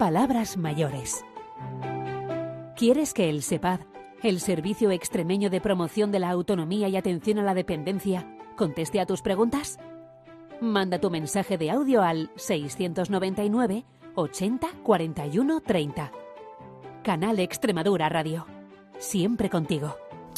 palabras mayores. ¿Quieres que el SEPAD, el Servicio Extremeño de Promoción de la Autonomía y Atención a la Dependencia, conteste a tus preguntas? Manda tu mensaje de audio al 699 80 41 30. Canal Extremadura Radio. Siempre contigo.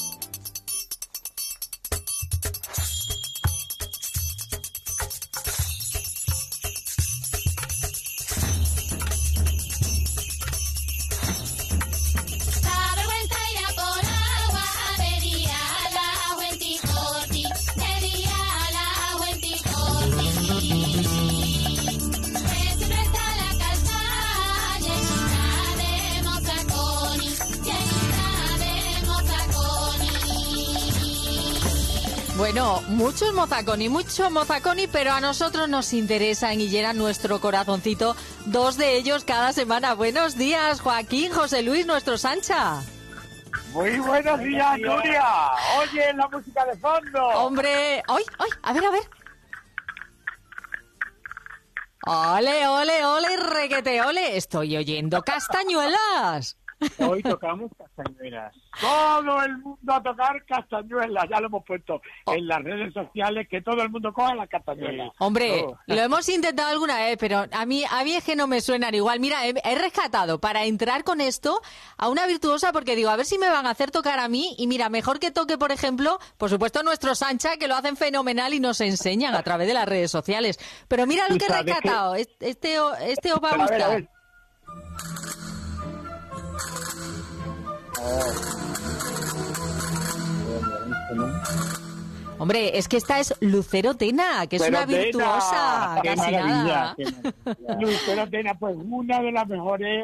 Bueno, mucho mozaconi, pero a nosotros nos interesan y llenan nuestro corazoncito 2 de ellos cada semana. Buenos días, Joaquín, José Luis, nuestro Sancha. Muy buenos días, Nuria. Oye la música de fondo. Hombre, ¡ay! A ver. Ole, requete, ole. Estoy oyendo castañuelas. Hoy tocamos castañuelas. Todo el mundo a tocar castañuelas. Ya lo hemos puesto en las redes sociales, que todo el mundo coja las castañuelas. Hombre, lo hemos intentado alguna vez, pero a mí es que no me suenan igual. Mira, he rescatado para entrar con esto a una virtuosa, porque digo, a ver si me van a hacer tocar a mí. Y mira, mejor que toque, por ejemplo, por supuesto, nuestro Sancha, que lo hacen fenomenal y nos enseñan a través de las redes sociales. Pero mira lo que he rescatado. Este os va a gustar. A ver. Hombre, es que esta es Lucero Tena, que es una virtuosa. ¡Qué maravilla! Lucero Tena, pues una de las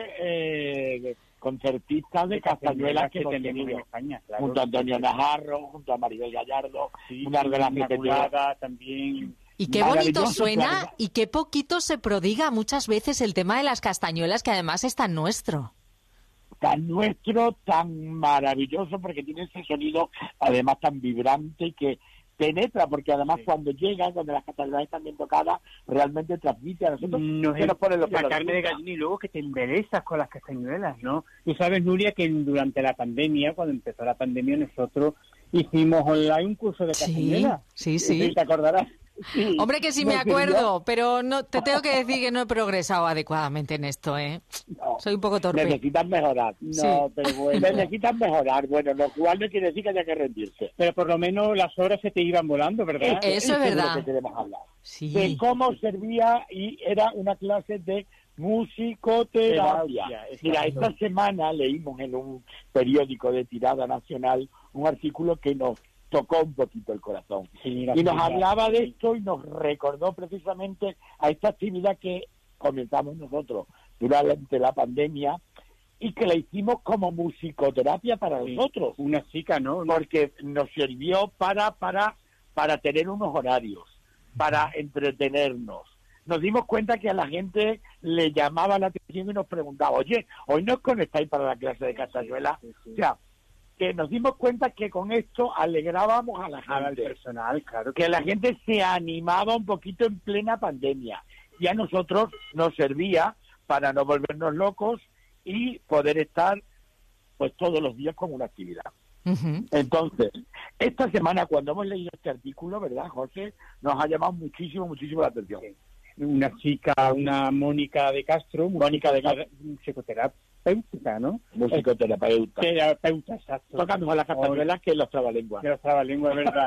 mejores concertistas de castañuelas que tenemos en España. Claro. Junto a Antonio Najarro, junto a Maribel Gallardo, una de las Inmaculada también. Y qué bonito suena y qué poquito se prodiga muchas veces el tema de las castañuelas, que además es tan nuestro. Tan nuestro, tan maravilloso, porque tiene ese sonido además tan vibrante y que penetra, porque además cuando llegan, donde las castañuelas están bien tocadas, realmente transmite a nosotros. Nos pone los la carne de gallina y luego que te enderezas con las castañuelas, ¿no? Tú sabes, Nuria, que durante la pandemia, cuando empezó la pandemia, nosotros hicimos online un curso de castañuelas. Sí. ¿Te acordarás? Sí, hombre, que sí me acuerdo, pero no te tengo que decir que no he progresado adecuadamente en esto, ¿eh? No, soy un poco torpe. Necesitas mejorar. No, pero bueno, necesitas mejorar. Bueno, lo cual no quiere decir que haya que rendirse. Pero por lo menos las horas se te iban volando, ¿verdad? Eso es verdad. Es lo que queremos hablar. Sí. De cómo servía y era una clase de musicoterapia. Mira, esta semana leímos en un periódico de tirada nacional un artículo que nos tocó un poquito el corazón. Y nos hablaba de esto y nos recordó precisamente a esta actividad que comenzamos nosotros durante la pandemia y que la hicimos como musicoterapia para nosotros. Una chica, ¿no? Porque nos sirvió para tener unos horarios, para entretenernos. Nos dimos cuenta que a la gente le llamaba la atención y nos preguntaba, oye, ¿hoy nos conectáis para la clase de castañuela? O sea, que nos dimos cuenta que con esto alegrábamos a la gente, al personal, claro, que la gente se animaba un poquito en plena pandemia y a nosotros nos servía para no volvernos locos y poder estar pues todos los días con una actividad. Uh-huh. Entonces, esta semana cuando hemos leído este artículo, ¿verdad, José? Nos ha llamado muchísimo la atención. Sí. Una chica, una Mónica de Castro, psicoterapeuta, ¿no? Musicoterapeuta. Terapeuta, exacto. Toca mejor las castañuelas que los trabalenguas. Que los trabalenguas, ¿verdad?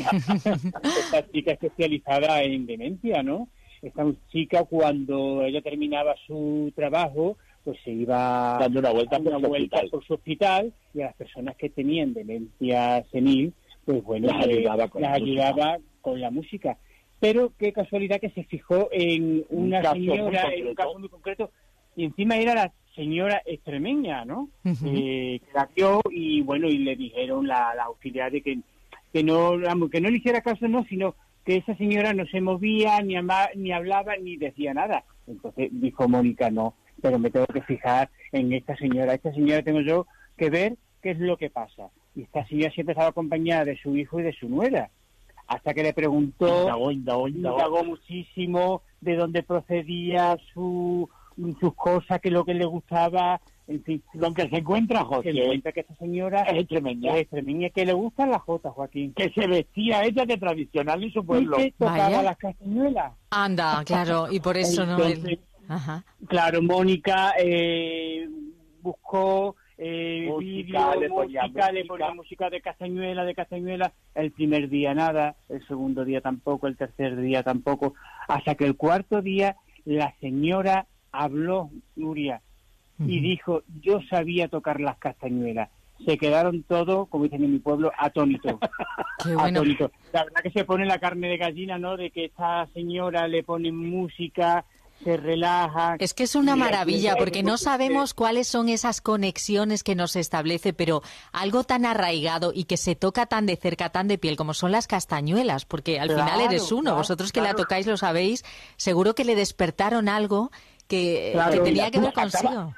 Esta chica especializada en demencia, ¿no? Esta chica, cuando ella terminaba su trabajo, pues se iba dando una vuelta por su hospital y a las personas que tenían demencia senil, pues bueno, las ayudaba con la música. Pero qué casualidad que se fijó en una señora, en un caso muy concreto, y encima era la señora extremeña, ¿no? Uh-huh. Que la vio y bueno, y le dijeron la auxiliar de que no le hiciera caso, no, sino que esa señora no se movía, ni hablaba, ni decía nada. Entonces dijo Mónica, no, pero me tengo que fijar en esta señora tengo yo que ver qué es lo que pasa. Y esta señora siempre estaba acompañada de su hijo y de su nuera. Hasta que le preguntó, indagó muchísimo de dónde procedía su sus cosas, que lo que le gustaba, en fin. Lo que se encuentra, José, Que cuenta que esta señora es extremeña, que le gustan las jotas, Joaquín. que se vestía ella de tradicional en su pueblo. Y que tocaba Vaya. las castañuelas. Anda, claro, y por eso no... Entonces, Ajá. claro, Mónica buscó Música, vídeo, le ponía le ponía música de Castañuela, el primer día nada, el segundo día tampoco, el tercer día tampoco, hasta que el cuarto día la señora habló, Nuria, y dijo, yo sabía tocar las castañuelas. Se quedaron todos, como dicen en mi pueblo, atónitos. Qué bueno. Atónitos. La verdad que se pone la carne de gallina, ¿no? De que esta señora le pone música, se relaja. Es que es una maravilla, porque no sabemos cuáles son esas conexiones que nos establece, pero algo tan arraigado y que se toca tan de cerca, tan de piel, como son las castañuelas, porque al final eres uno. Vosotros que la tocáis lo sabéis, seguro que le despertaron algo que tenía que ver consigo.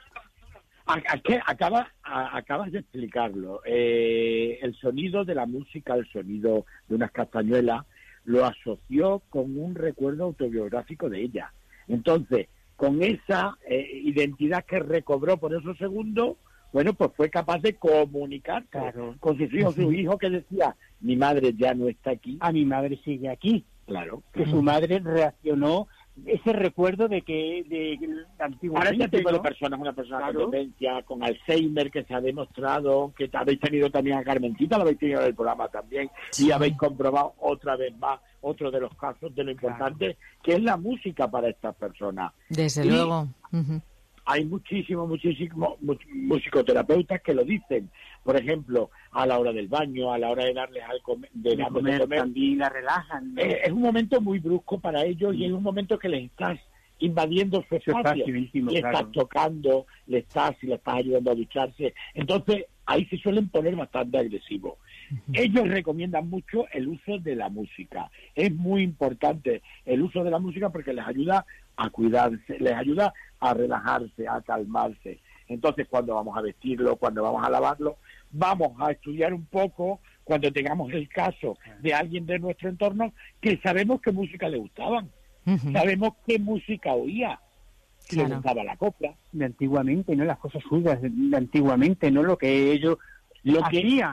Acabas de explicarlo. El sonido de la música, el sonido de unas castañuelas, lo asoció con un recuerdo autobiográfico de ella. Entonces, con esa identidad que recobró por esos segundos, bueno, pues fue capaz de comunicar con sus hijos, su hijo que decía, mi madre ya no está aquí. A mi madre sigue aquí. Claro. Que su madre reaccionó, ese recuerdo de que Ahora este tipo de ¿no? personas, una persona con demencia, con Alzheimer, que se ha demostrado, que habéis tenido también a Carmencita, lo habéis tenido en el programa también, y habéis comprobado otra vez más otro de los casos de lo importante que es la música para estas personas. Desde luego. Hay muchísimos musicoterapeutas que lo dicen. Por ejemplo, a la hora del baño, a la hora de darles de comer, también la relajan, ¿no? Es un momento muy brusco para ellos y es un momento que les estás invadiendo su espacio íntimo, le estás tocando, si le estás ayudando a ducharse. Entonces, ahí se suelen poner bastante agresivos. Ellos recomiendan mucho el uso de la música. Es muy importante el uso de la música porque les ayuda a cuidarse, les ayuda a relajarse, a calmarse. Entonces, cuando vamos a vestirlo, cuando vamos a lavarlo, vamos a estudiar un poco, cuando tengamos el caso de alguien de nuestro entorno, que sabemos qué música le gustaban, sabemos qué música oía, si le gustaba la copla. De antiguamente, no las cosas suyas, de antiguamente, no lo que ellos hacían.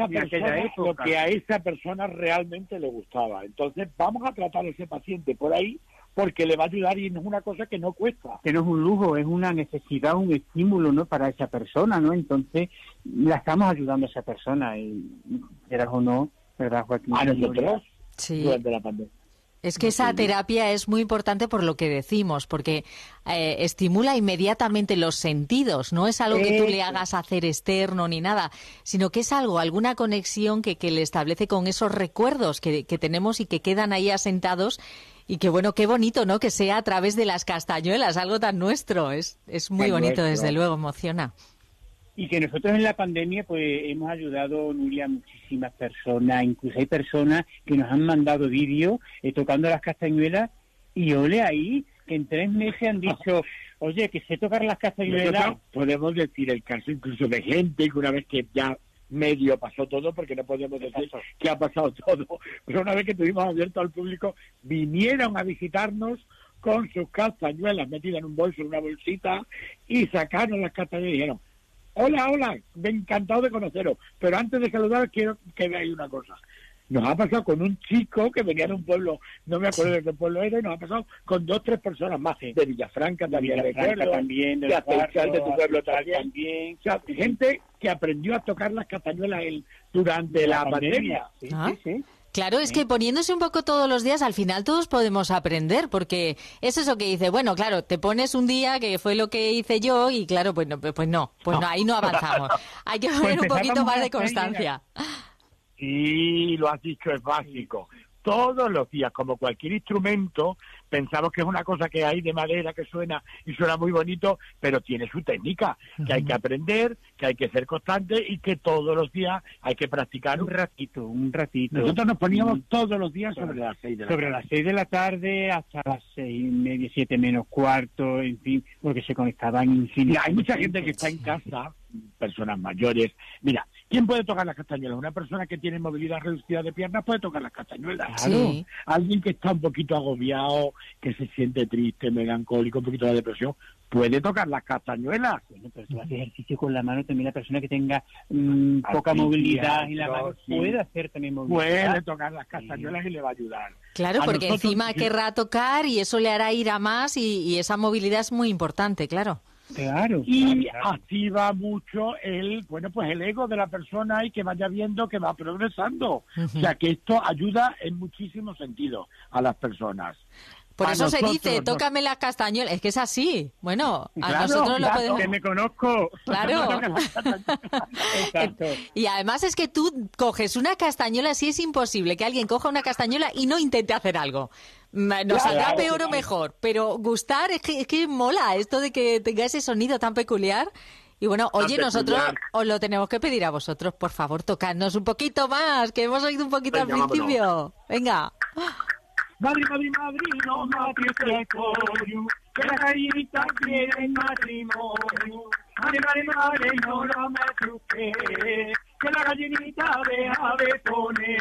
Lo que a esa persona realmente le gustaba. Entonces, vamos a tratar a ese paciente por ahí, porque le va a ayudar y no es una cosa que no cuesta. Que no es un lujo, es una necesidad, un estímulo, ¿no?, para esa persona, ¿no? Entonces, la estamos ayudando a esa persona, y quieras o no, ¿verdad, Joaquín? A nosotros, sí. Durante la pandemia. Es que esa terapia es muy importante por lo que decimos, porque estimula inmediatamente los sentidos, no es algo que tú le hagas hacer externo ni nada, sino que es alguna conexión que le establece con esos recuerdos que tenemos y que quedan ahí asentados. Y que bueno, qué bonito, ¿no?, que sea a través de las castañuelas, algo tan nuestro. Es muy bonito, desde luego, emociona. Y que nosotros en la pandemia pues hemos ayudado, Nuria, a muchísimas personas. Incluso hay personas que nos han mandado vídeos tocando las castañuelas y ole ahí, que en 3 meses han dicho, oye, que sé tocar las castañuelas. Nosotros podemos decir el caso incluso de gente que una vez que ya medio pasó todo, porque no podemos decir que ha pasado todo, pero una vez que tuvimos abierto al público, vinieron a visitarnos con sus castañuelas metidas en un bolso, en una bolsita, y sacaron las castañuelas y dijeron, hola, me encantado de conoceros, pero antes de saludar quiero que veáis una cosa. Nos ha pasado con un chico que venía de un pueblo, no me acuerdo de qué pueblo era, y nos ha pasado con 2 o 3 personas más, de Villafranca también, de Aceitral, de tu pueblo también. O sea, gente que aprendió a tocar las castañuelas durante la pandemia. Sí. Claro, es que poniéndose un poco todos los días, al final todos podemos aprender, porque es eso que dice, bueno, claro, te pones un día, que fue lo que hice yo, y claro, pues no, ahí no avanzamos. Hay que poner un poquito más de constancia. Sí, lo has dicho, es básico. Todos los días, como cualquier instrumento, pensamos que es una cosa que hay de madera que suena y suena muy bonito, pero tiene su técnica, que hay que aprender, que hay que ser constante y que todos los días hay que practicar un ratito. Nosotros nos poníamos todos los días sobre las 6 de la tarde. Sobre las 6 de la tarde hasta las 6:30, 7 menos cuarto, en fin, porque se conectaban infinitos. Hay mucha gente que está en casa, personas mayores. Mira, ¿quién puede tocar las castañuelas? Una persona que tiene movilidad reducida de piernas puede tocar las castañuelas. Sí. Alguien que está un poquito agobiado, que se siente triste, melancólico, un poquito de depresión, puede tocar las castañuelas. Bueno, pero tú haces ejercicio con la mano, también la persona que tenga poca movilidad en la mano puede hacer también movilidad. Puede tocar las castañuelas y le va a ayudar. Claro, porque encima querrá tocar y eso le hará ir a más y esa movilidad es muy importante, claro. Claro. Y activa mucho el ego de la persona y que vaya viendo que va progresando. O sea, que esto ayuda en muchísimos sentidos a las personas. Por eso se dice, tócame las castañuelas. Es que es así. Bueno, a claro, nosotros lo podemos... que me conozco. Claro. Exacto. Y además es que tú coges una castañuela, sí es imposible que alguien coja una castañuela y no intente hacer algo. Nos saldrá peor o mejor, pero gustar es que mola esto de que tenga ese sonido tan peculiar. Y bueno, oye, nosotros os lo tenemos que pedir a vosotros, por favor, tocadnos un poquito más, que hemos oído un poquito al principio. Vámonos. Venga. Madre, no mates el pollo, que la gallinita quiere matrimonio. Madre, no me truques, que la gallinita deja de poner.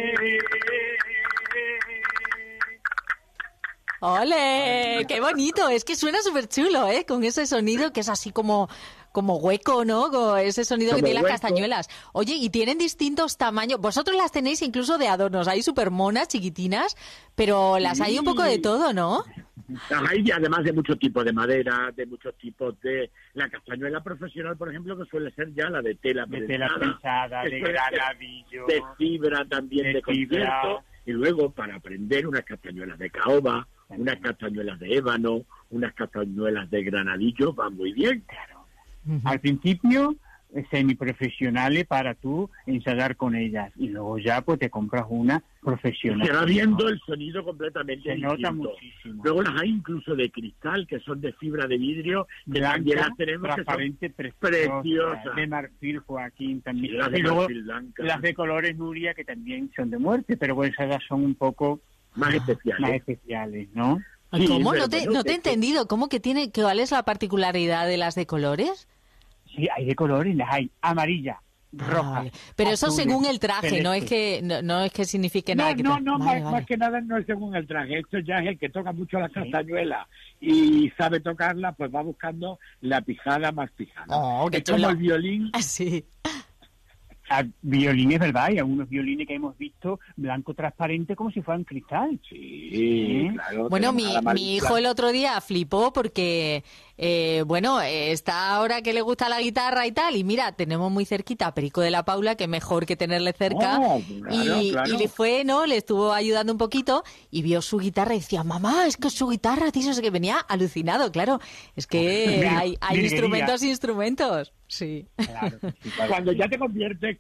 ¡Ole! ¡Qué bonito! Es que suena súper chulo, ¿eh? Con ese sonido que es así como hueco, ¿no? Con ese sonido como que tienen las castañuelas. Oye, y tienen distintos tamaños. Vosotros las tenéis incluso de adornos. Hay súper monas, chiquitinas, pero las hay un poco de todo, ¿no? Hay además de muchos tipos de madera, de muchos tipos de... La castañuela profesional, por ejemplo, que suele ser ya la de tela pensada, de granadillo, de fibra también, de concierto. Y luego, para aprender, unas castañuelas de caoba, unas castañuelas de ébano, unas castañuelas de granadillo, van muy bien. Claro. Al principio, semiprofesionales para tú ensayar con ellas. Y luego ya, pues, te compras una profesional. Se va viendo el sonido completamente se distinto. nota muchísimo. Luego las hay incluso de cristal, que son de fibra de vidrio, que blanca, también las tenemos, transparente, que son preciosas. De marfil, Joaquín, también. Sí, las de marfil blanca. Las de colores, Nuria, que también son de muerte, pero pues esas son un poco más especiales, ¿no? Sí, ¿cómo? Pero No te he entendido. ¿Cómo que cuál es la particularidad de las de colores? Sí, hay de colores, las hay amarillas, rojas. Vale. Pero eso azules, según el traje, celestes. no es que signifique nada. Más que nada no es según el traje. Esto ya es el que toca mucho las castañuelas y sabe tocarla, pues va buscando la pijada más pijada. Oh, qué es como el violín. Sí. Violines, ¿verdad? Hay algunos violines que hemos visto blanco transparente como si fueran cristal. Sí, claro. Bueno, mi hijo el otro día flipó porque, está ahora que le gusta la guitarra y tal, y mira, tenemos muy cerquita a Perico de la Paula, que mejor que tenerle cerca, y le fue, ¿no? Le estuvo ayudando un poquito y vio su guitarra y decía, mamá, es que su guitarra, tío, es que venía alucinado, claro. Es que hay instrumentos. Sí. Claro, cuando ya te conviertes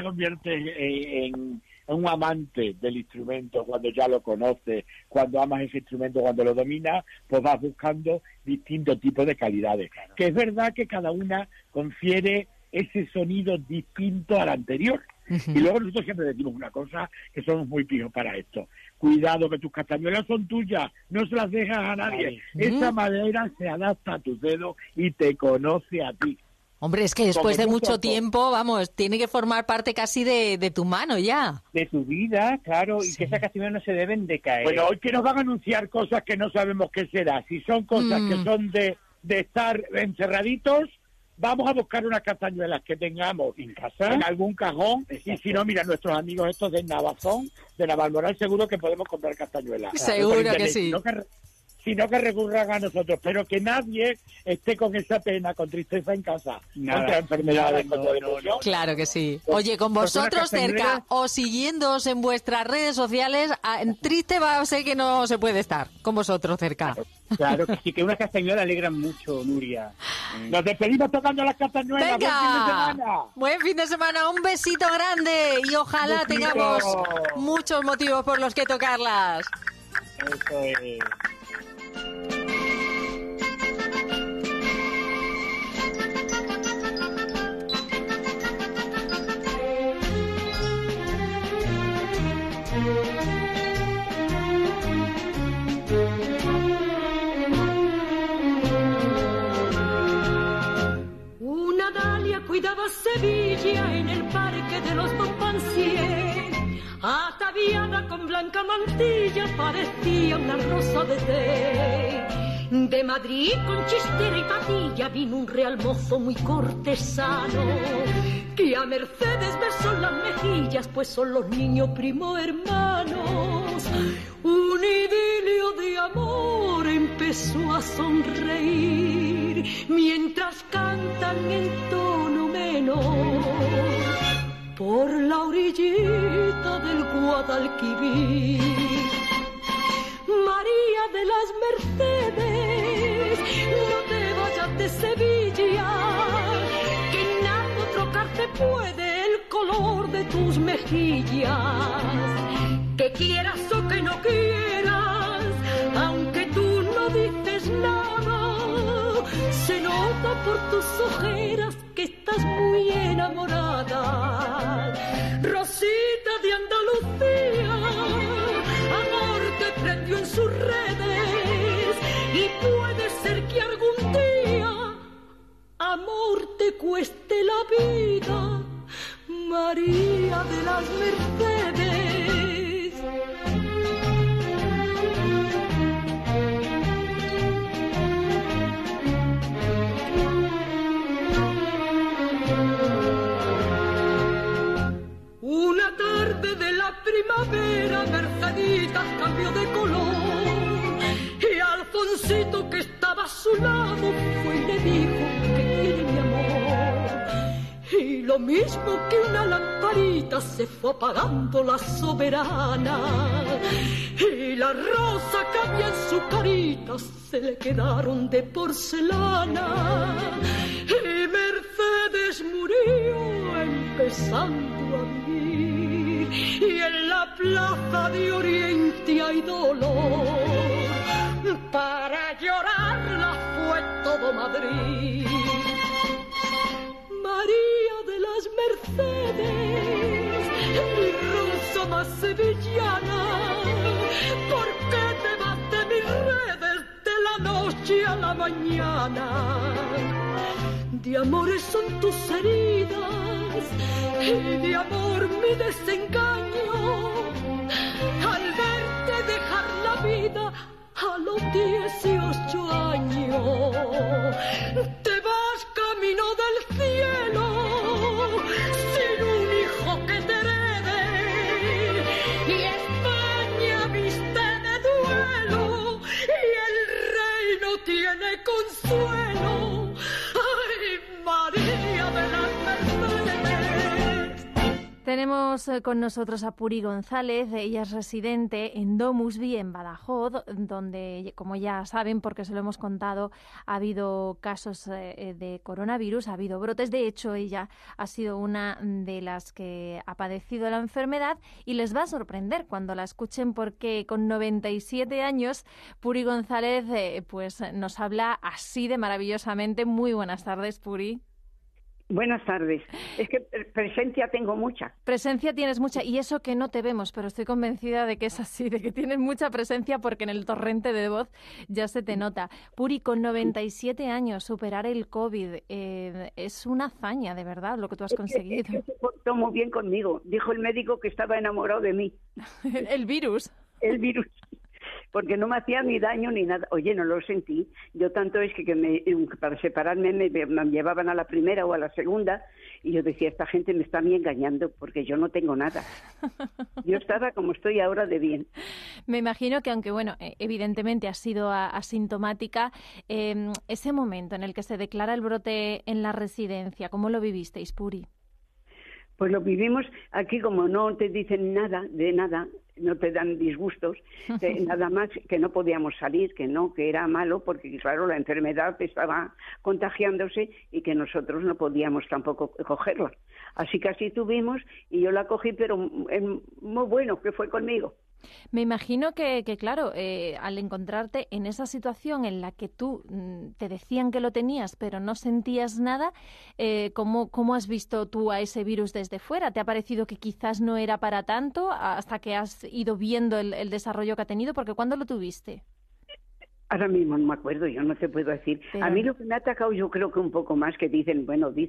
en un amante del instrumento, cuando ya lo conoces, cuando amas ese instrumento, cuando lo dominas, pues vas buscando distintos tipos de calidades. Claro. Que es verdad que cada una confiere ese sonido distinto al anterior. Uh-huh. Y luego nosotros siempre decimos una cosa, que somos muy pijos para esto. Cuidado, que tus castañuelas son tuyas, no se las dejas a nadie. Uh-huh. Esa madera se adapta a tus dedos y te conoce a ti. Hombre, es que después de mucho tiempo, vamos, tiene que formar parte casi de tu mano ya. De tu vida, claro, y que esas castañuelas no se deben de caer. Bueno, hoy que nos van a anunciar cosas que no sabemos qué será. Si son cosas que son de estar encerraditos, vamos a buscar unas castañuelas que tengamos en casa, en algún cajón. Exacto. Y si no, mira, nuestros amigos estos de Navazón, de Navalmoral, seguro que podemos comprar castañuelas. Seguro que sí. Sino que recurran a nosotros, pero que nadie esté con esa pena, con tristeza en casa, contra enfermedades, contra depresión. Claro que sí. Oye, con vosotros cerca o siguiéndoos en vuestras redes sociales, triste va a ser que no se puede estar con vosotros cerca. Claro que sí, que unas castañuelas alegran mucho, Nuria. Nos despedimos tocando las castañuelas. ¡Venga! Buen fin de semana, un besito grande y ojalá tengamos muchos motivos por los que tocarlas. Eso es. Una dalia cuidaba Sevilla en el parque de los Montpensier, ataviada con blanca mantilla parecía una rosa de té. De Madrid con chistera y patilla vino un real mozo muy cortesano, que a Mercedes besó las mejillas, pues son los niños primo hermanos. Un idilio de amor empezó a sonreír mientras cantan en tono menor por la orillita del Guadalquivir. María de las Mercedes, no te vayas de Sevilla, que en algo trocarte puede el color de tus mejillas. Que quieras o que no quieras, aunque tú no dices nada, se nota por tus ojeras que estás muy enamorada. Rosita de Andalucía, amor te prendió en sus redes, y puede ser que algún día amor te cueste la vida, María de las Mercedes. Una tarde de la primavera, Merceditas cambió de color, y Alfonsito, que estaba a su lado, fue y le dijo que quiere mi amor. Y lo mismo que una lamparita se fue apagando la soberana, y la rosa que había en su carita se le quedaron de porcelana, y Mercedes murió empezando a vivir, y en la plaza de Oriente hay dolor, para llorarla fue todo Madrid. María de las Mercedes, mi rosa más sevillana, ¿por qué te vas de mis redes de la noche a la mañana? De amores son tus heridas y de amor mi desengaño, al verte dejar la vida a los 18 años. Te vas camino del cielo sin un hijo que te herede, y España viste de duelo y el rey no tiene consuelo. ¡Ay, María de las Mercedes! Tenemos con nosotros a Puri González. Ella es residente en Domusvi, en Badajoz, donde, como ya saben, porque se lo hemos contado, ha habido casos de coronavirus, ha habido brotes. De hecho, ella ha sido una de las que ha padecido la enfermedad, y les va a sorprender cuando la escuchen, porque con 97 años, Puri González pues nos habla así de maravillosamente. Muy buenas tardes, Puri. Buenas tardes. Es que presencia tengo mucha. Presencia tienes mucha, y eso que no te vemos, pero estoy convencida de que es así, de que tienes mucha presencia, porque en el torrente de voz ya se te nota. Puri, con 97 años, superar el COVID es una hazaña, de verdad, lo que tú has conseguido. Es que se portó muy bien conmigo. Dijo el médico que estaba enamorado de mí. El virus. El virus. Porque no me hacía ni daño ni nada. Oye, no lo sentí. Yo tanto es que para separarme me llevaban a la primera o a la segunda, y yo decía, esta gente me está a mí engañando, porque yo no tengo nada. Yo estaba como estoy ahora de bien. Me imagino que, aunque bueno, evidentemente has sido asintomática, ese momento en el que se declara el brote en la residencia, ¿cómo lo vivisteis, Puri? Pues lo vivimos aquí, como no te dicen nada de nada, no te dan disgustos, nada más que no podíamos salir, que era malo, porque claro, la enfermedad estaba contagiándose y que nosotros no podíamos tampoco cogerla. Así que así tuvimos, y yo la cogí, pero muy bueno que fue conmigo. Me imagino que claro, al encontrarte en esa situación en la que tú te decían que lo tenías, pero no sentías nada, ¿cómo has visto tú a ese virus desde fuera? ¿Te ha parecido que quizás no era para tanto hasta que has ido viendo el desarrollo que ha tenido? Porque ¿cuándo lo tuviste? Ahora mismo no me acuerdo, yo no te puedo decir. Pero... A mí lo que me ha atacado, yo creo que un poco más, que dicen,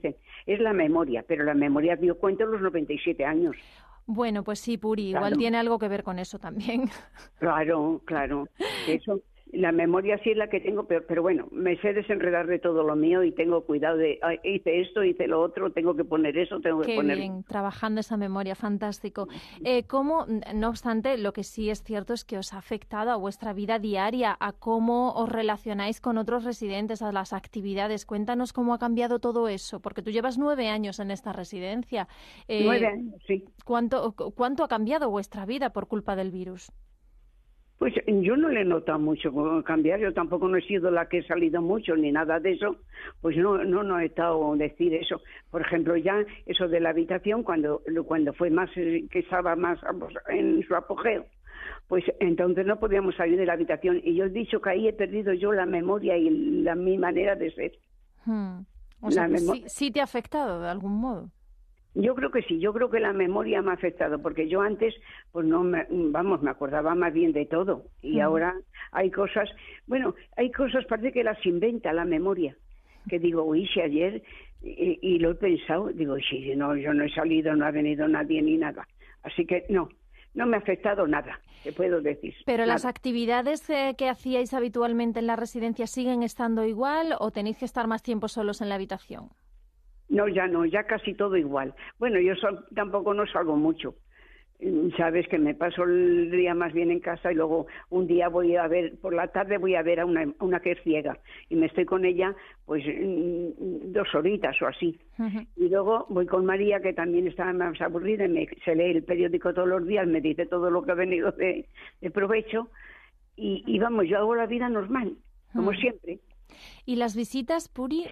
es la memoria, pero la memoria dio cuenta a los 97 años. Bueno, pues sí, Puri, igual tiene algo que ver con eso también. Claro. La memoria sí es la que tengo, pero bueno, me sé desenredar de todo lo mío y tengo cuidado de, hice esto, hice lo otro, tengo que poner eso, tengo que poner... Qué bien, trabajando esa memoria, fantástico. ¿Cómo, no obstante, lo que sí es cierto es que os ha afectado a vuestra vida diaria, a cómo os relacionáis con otros residentes, a las actividades? Cuéntanos cómo ha cambiado todo eso, porque tú llevas 9 años en esta residencia. 9 años, sí. ¿Cuánto ha cambiado vuestra vida por culpa del virus? Pues yo no le he notado mucho cambiar, yo tampoco no he sido la que he salido mucho ni nada de eso, pues no he estado decir eso. Por ejemplo, ya eso de la habitación, cuando fue más, que estaba más en su apogeo, pues entonces no podíamos salir de la habitación y yo he dicho que ahí he perdido yo la memoria y mi manera de ser. O sea, sí te ha afectado de algún modo. Yo creo que sí, yo creo que la memoria me ha afectado, porque yo antes, pues me acordaba más bien de todo, y ahora hay cosas, parece que las inventa la memoria, que digo, uy, si ayer, y lo he pensado, digo, sí, no, yo no he salido, no ha venido nadie ni nada, así que no me ha afectado nada, te puedo decir. ¿Pero nada. Las actividades que hacíais habitualmente en la residencia siguen estando igual o tenéis que estar más tiempo solos en la habitación? No, ya casi todo igual. Bueno, yo tampoco no salgo mucho. Sabes que me paso el día más bien en casa y luego un día por la tarde voy a ver a una que es ciega y me estoy con ella pues 2 horitas o así. Y luego voy con María, que también está más aburrida y se lee el periódico todos los días, me dice todo lo que ha venido de provecho y vamos, yo hago la vida normal, como siempre. ¿Y las visitas, Puri?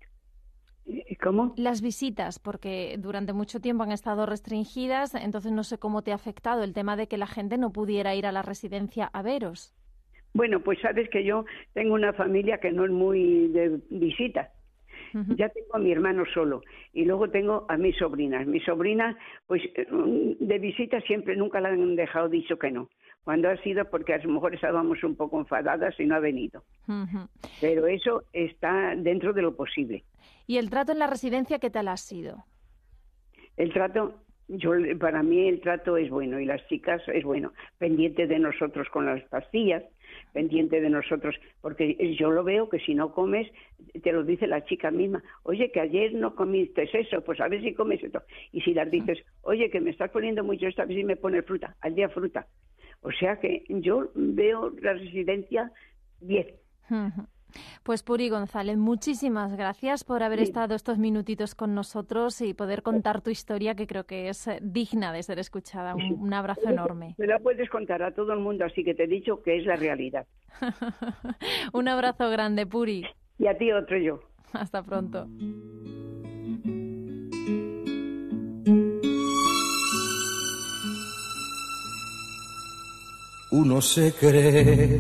¿Cómo? Las visitas, porque durante mucho tiempo han estado restringidas, entonces no sé cómo te ha afectado el tema de que la gente no pudiera ir a la residencia a veros. Bueno, pues sabes que yo tengo una familia que no es muy de visitas. Ya tengo a mi hermano solo y luego tengo a mis sobrinas. Mis sobrinas, pues de visita siempre nunca la han dejado dicho que no. Cuando ha sido porque a lo mejor estábamos un poco enfadadas y no ha venido. Pero eso está dentro de lo posible. ¿Y el trato en la residencia qué tal ha sido? El trato, para mí el trato es bueno y las chicas es bueno. Pendiente de nosotros con las pastillas, pendiente de nosotros, porque yo lo veo que si no comes, te lo dice la chica misma, oye, que ayer no comiste eso, pues a ver si comes esto. Y si las dices, oye, que me estás poniendo mucho esto, a ver si me pones fruta, al día fruta. O sea que yo veo la residencia bien. Pues Puri González, muchísimas gracias por haber estado estos minutitos con nosotros y poder contar tu historia, que creo que es digna de ser escuchada. Un abrazo enorme. Me la puedes contar a todo el mundo, así que te he dicho que es la realidad. Un abrazo grande, Puri. Y a ti otro yo. Hasta pronto. Uno se cree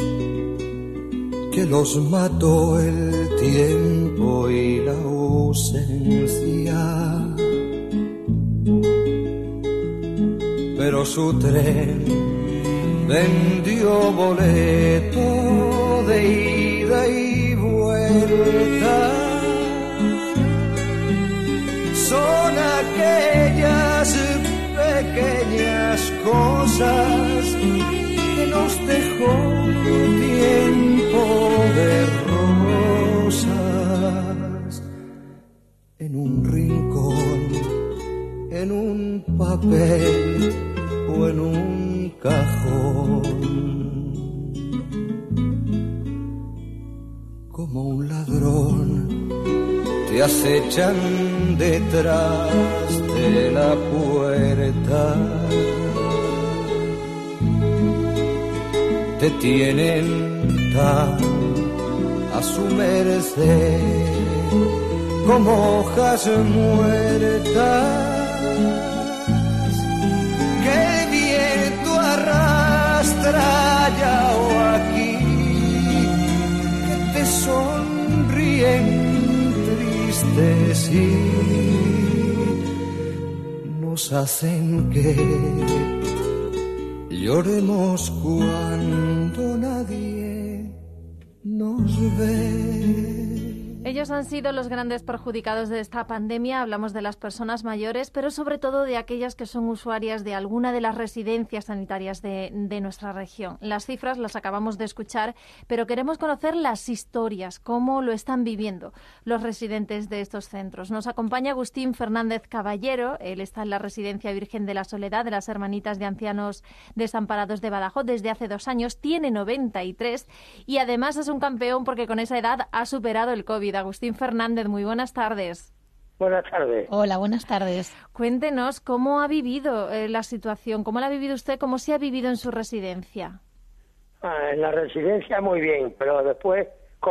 que los mató el tiempo y la ausencia, pero su tren vendió boleto de ida y vuelta. Son aquellas pequeñas cosas que nos dejó tiempo de rosas en un rincón, en un papel o en un cajón. Como un ladrón te acechan detrás de la puerta, te tienen tan a su merced como hojas muertas que el viento arrastra allá o aquí, que te sonríen tristes y nos hacen que lloremos cuando nadie nos ve. Ellos han sido los grandes perjudicados de esta pandemia. Hablamos de las personas mayores, pero sobre todo de aquellas que son usuarias de alguna de las residencias sanitarias de nuestra región. Las cifras las acabamos de escuchar, pero queremos conocer las historias, cómo lo están viviendo los residentes de estos centros. Nos acompaña Agustín Fernández Caballero. Él está en la Residencia Virgen de la Soledad de las Hermanitas de Ancianos Desamparados de Badajoz desde hace 2 años. Tiene 93 y además es un campeón porque con esa edad ha superado el COVID. Agustín Fernández, muy buenas tardes. Buenas tardes. Hola, buenas tardes. Cuéntenos cómo ha vivido la situación, cómo la ha vivido usted, cómo se ha vivido en su residencia. En la residencia muy bien, pero después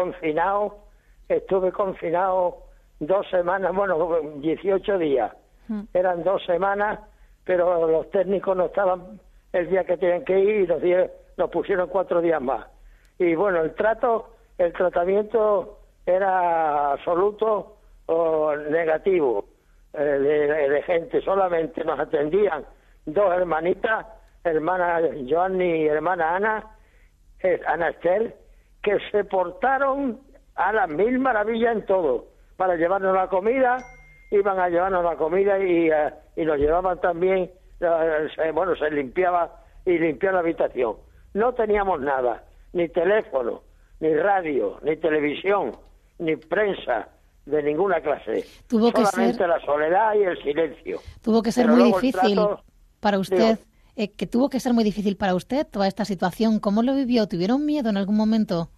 estuve confinado 2 semanas, 18 días. Eran 2 semanas, pero los técnicos no estaban el día que tenían que ir y nos pusieron 4 días más. Y bueno, el tratamiento era absoluto o negativo de gente. Solamente nos atendían 2 hermanitas, hermana Joanny y hermana Ana Esther, que se portaron a las 1000 maravillas en todo, para llevarnos la comida. Iban a llevarnos la comida y nos llevaban también, se limpiaba la habitación. No teníamos nada, ni teléfono, ni radio, ni televisión, ni prensa de ninguna clase. Solamente la soledad y el silencio. Tuvo que ser muy difícil para usted, tuvo que ser muy difícil para usted toda esta situación. ¿Cómo lo vivió? ¿Tuvieron miedo en algún momento?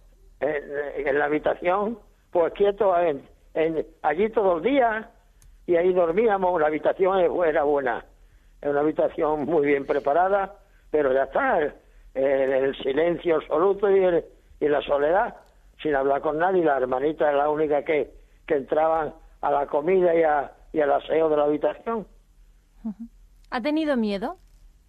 En la habitación, pues quieto, allí todos los días, y ahí dormíamos. La habitación era buena, era una habitación muy bien preparada, pero ya está, el silencio absoluto y la soledad, sin hablar con nadie. La hermanita es la única que entraban a la comida y al aseo de la habitación. ¿Ha tenido miedo?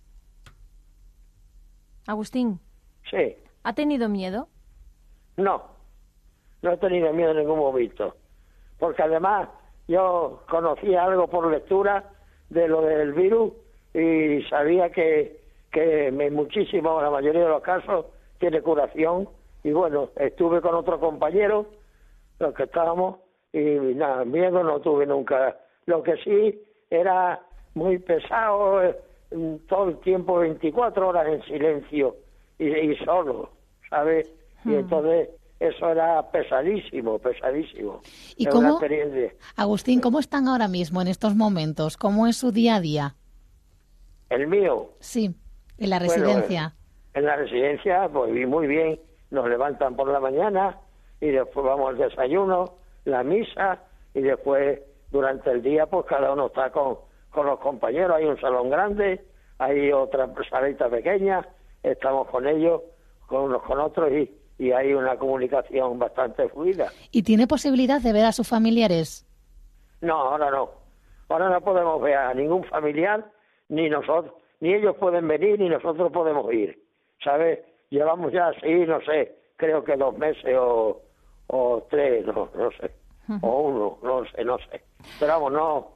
Agustín. Sí. ¿Ha tenido miedo? No he tenido miedo en ningún momento, porque además yo conocía algo por lectura de lo del virus y sabía que muchísimo, la mayoría de los casos, tiene curación. Y bueno, estuve con otro compañero, los que estábamos, y nada, miedo no tuve nunca. Lo que sí era muy pesado, todo el tiempo, 24 horas en silencio y solo, ¿sabes? Y entonces eso era pesadísimo. ¿Y cómo, Agustín, cómo están ahora mismo en estos momentos? ¿Cómo es su día a día? ¿El mío? Sí, en la residencia. En la residencia, pues muy bien. Nos levantan por la mañana y después vamos al desayuno, la misa, y después durante el día pues cada uno está con los compañeros. Hay un salón grande, hay otra salita pequeña, estamos con ellos, con unos con otros, y hay una comunicación bastante fluida. ¿Y tiene posibilidad de ver a sus familiares? No, ahora no. Ahora no podemos ver a ningún familiar, ni nosotros, ni ellos pueden venir, ni nosotros podemos ir, ¿sabes? Llevamos ya así, no sé, creo que 2 meses o 3, no sé, o 1, no sé. Pero vamos,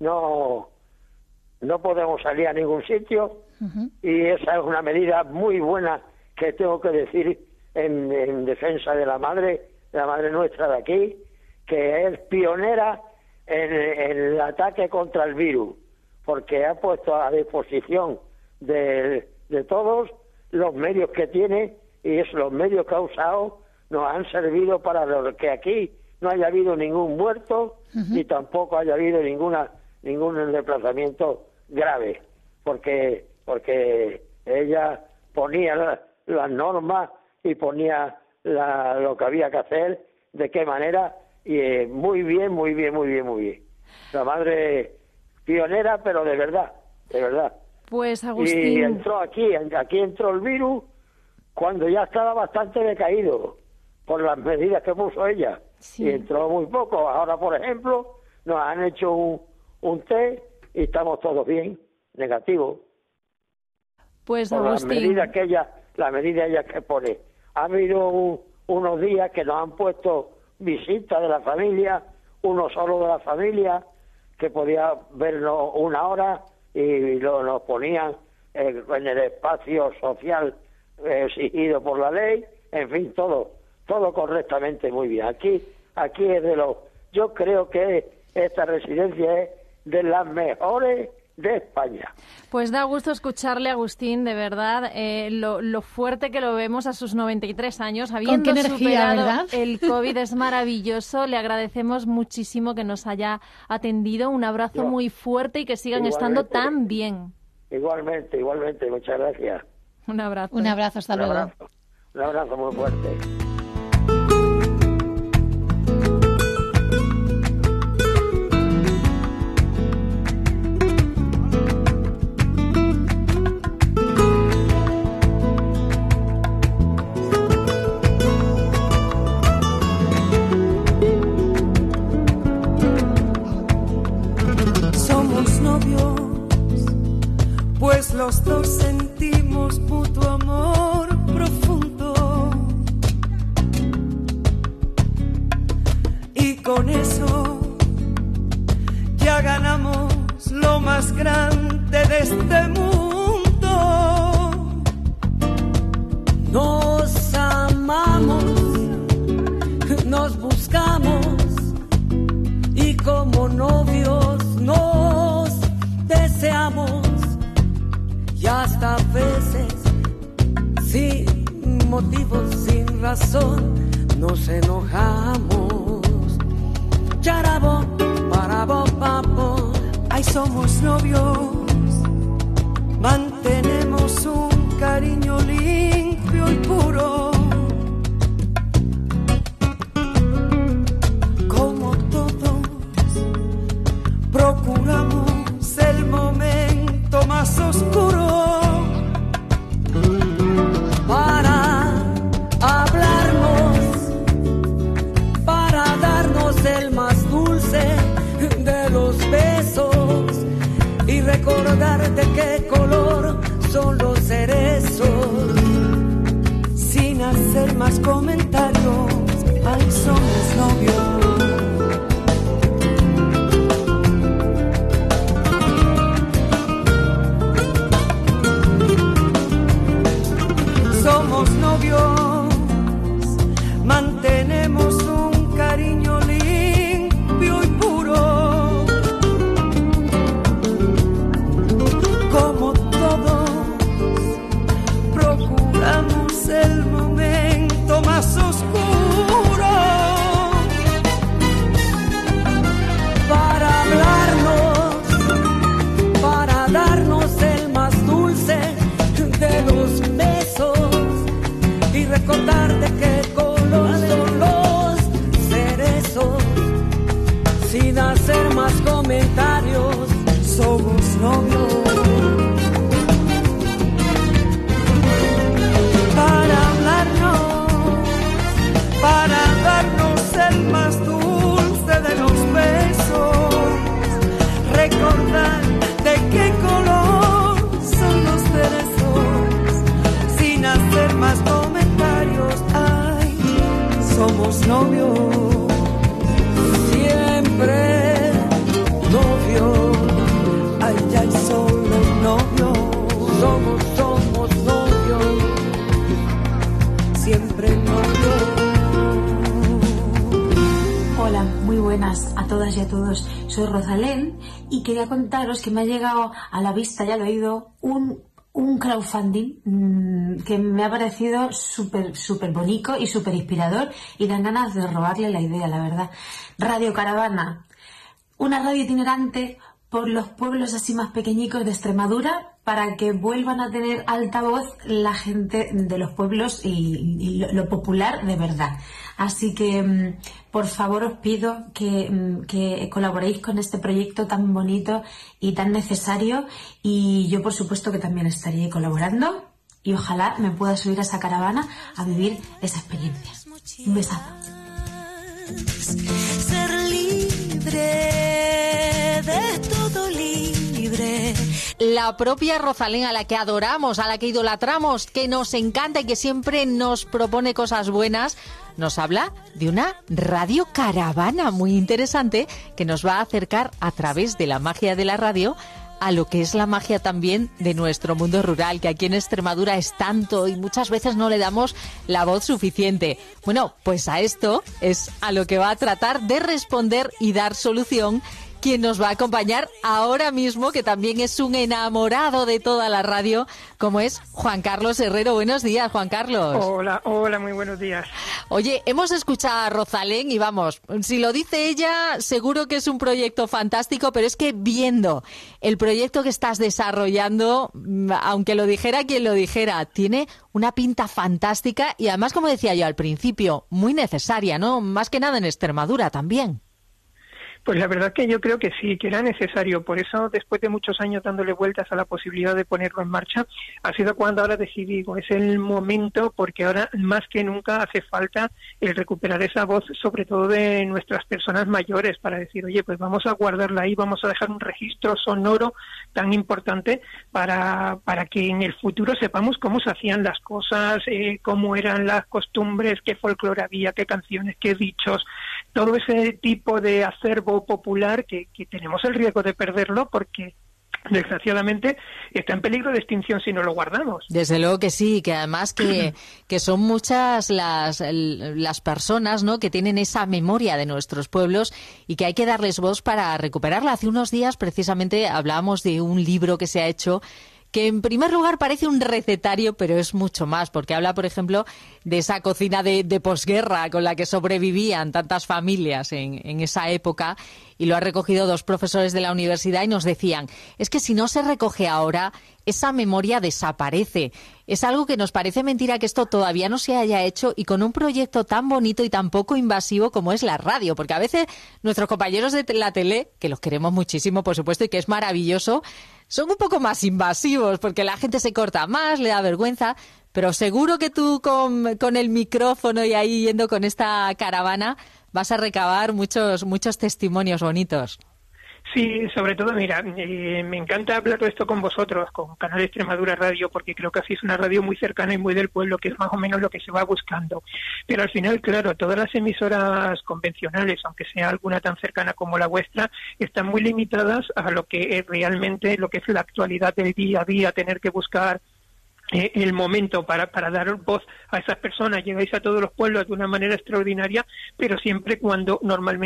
no podemos salir a ningún sitio, y esa es una medida muy buena que tengo que decir en defensa de la madre nuestra de aquí, que es pionera en el ataque contra el virus, porque ha puesto a disposición de todos los medios que tiene, y los medios que ha usado nos han servido para que aquí no haya habido ningún muerto, ni tampoco haya habido ningún desplazamiento grave, porque ella ponía las normas y ponía lo que había que hacer, de qué manera, y muy bien. La madre pionera, pero de verdad. Pues Agustín... Y entró aquí entró el virus cuando ya estaba bastante decaído por las medidas que puso ella. Sí. Y entró muy poco. Ahora, por ejemplo, nos han hecho un test y estamos todos bien, negativos. Pues por Agustín... la medida ella que pone. Ha habido unos días que nos han puesto visitas de la familia, uno solo de la familia, que podía vernos 1 hora, y nos ponían en el espacio social exigido por la ley, en fin, todo correctamente muy bien. Aquí aquí es yo creo que esta residencia es de las mejores de España. Pues da gusto escucharle, Agustín, de verdad, lo fuerte que lo vemos a sus 93 años, habiendo ¿Con qué energía, superado verdad? el COVID, es maravilloso. Le agradecemos muchísimo que nos haya atendido. Un abrazo muy fuerte y que sigan estando tan bien. Igualmente, muchas gracias. Un abrazo. Un abrazo, hasta luego. Un abrazo muy fuerte. Pues los dos sentimos mutuo amor profundo y con eso ya ganamos lo más grande de este mundo. Nos amamos, nos buscamos y como novios nos deseamos. Y hasta veces, sin motivos, sin razón, nos enojamos. Charabo, parabo, papo, ay, somos novios. Mantenemos un cariño limpio y puro. Como todos, procuramos el momento más oscuro para hablarnos, para darnos el más dulce de los besos y recordar de qué color son los cerezos, sin hacer más comentarios. Ay, somos novios. Somos novios, mantenemos un cariño limpio y puro. Como todos, procuramos el momento más oscuro para hablarnos, para darnos el más dulce de los besos y recordar de qué color son los cerezos, sin hacer más comentarios. Somos novios para hablarnos, para darnos el más dulce de los besos, recordar de qué color son los cerezos, sin hacer más comentarios. Ay, somos novios, siempre novios. Ay, ya solo novios. Somos novios, siempre novios. Hola, muy buenas a todas y a todos. Soy Rosalén y quería contaros que me ha llegado a la vista y al oído un crowdfunding que me ha parecido súper bonito y súper inspirador y dan ganas de robarle la idea, la verdad. Radio Caravana, una radio itinerante por los pueblos así más pequeñicos de Extremadura para que vuelvan a tener altavoz la gente de los pueblos y lo popular de verdad. Así que, por favor, os pido que colaboréis con este proyecto tan bonito y tan necesario, y yo, por supuesto, que también estaría colaborando y ojalá me pueda subir a esa caravana a vivir esa experiencia. Un besazo. Ser libre, de todo libre. La propia Rosalén, a la que adoramos, a la que idolatramos, que nos encanta y que siempre nos propone cosas buenas, nos habla de una radio caravana muy interesante que nos va a acercar a través de la magia de la radio a lo que es la magia también de nuestro mundo rural, que aquí en Extremadura es tanto y muchas veces no le damos la voz suficiente. Bueno, pues a esto es a lo que va a tratar de responder y dar solución quien nos va a acompañar ahora mismo, que también es un enamorado de toda la radio, como es Juan Carlos Herrero. Buenos días, Juan Carlos. Hola, muy buenos días. Oye, hemos escuchado a Rosalén y vamos, si lo dice ella, seguro que es un proyecto fantástico, pero es que viendo el proyecto que estás desarrollando, aunque lo dijera quien lo dijera, tiene una pinta fantástica y además, como decía yo al principio, muy necesaria, ¿no? Más que nada en Extremadura también. Pues la verdad que yo creo que sí, que era necesario. Por eso, después de muchos años dándole vueltas a la posibilidad de ponerlo en marcha, ha sido cuando ahora decidí, es el momento, porque ahora más que nunca hace falta el recuperar esa voz, sobre todo de nuestras personas mayores, para decir, oye, pues vamos a guardarla ahí, vamos a dejar un registro sonoro tan importante para que en el futuro sepamos cómo se hacían las cosas, cómo eran las costumbres, qué folclore había, qué canciones, qué dichos, todo ese tipo de acervo popular que tenemos el riesgo de perderlo porque desgraciadamente está en peligro de extinción si no lo guardamos. Desde luego que sí, que además que son muchas las personas, ¿no?, que tienen esa memoria de nuestros pueblos y que hay que darles voz para recuperarla. Hace unos días precisamente hablábamos de un libro que se ha hecho que en primer lugar parece un recetario, pero es mucho más, porque habla, por ejemplo, de esa cocina de posguerra con la que sobrevivían tantas familias en esa época, y lo han recogido 2 profesores de la universidad y nos decían, es que si no se recoge ahora, esa memoria desaparece. Es algo que nos parece mentira que esto todavía no se haya hecho y con un proyecto tan bonito y tan poco invasivo como es la radio, porque a veces nuestros compañeros de la tele, que los queremos muchísimo, por supuesto, y que es maravilloso, son un poco más invasivos porque la gente se corta más, le da vergüenza, pero seguro que tú con el micrófono y ahí yendo con esta caravana vas a recabar muchos testimonios bonitos. Sí, sobre todo, mira, me encanta hablar de esto con vosotros, con Canal Extremadura Radio, porque creo que así es una radio muy cercana y muy del pueblo, que es más o menos lo que se va buscando. Pero al final, claro, todas las emisoras convencionales, aunque sea alguna tan cercana como la vuestra, están muy limitadas a lo que es realmente lo que es la actualidad del día a día, tener que buscar el momento para dar voz a esas personas. Llegáis a todos los pueblos de una manera extraordinaria, pero siempre cuando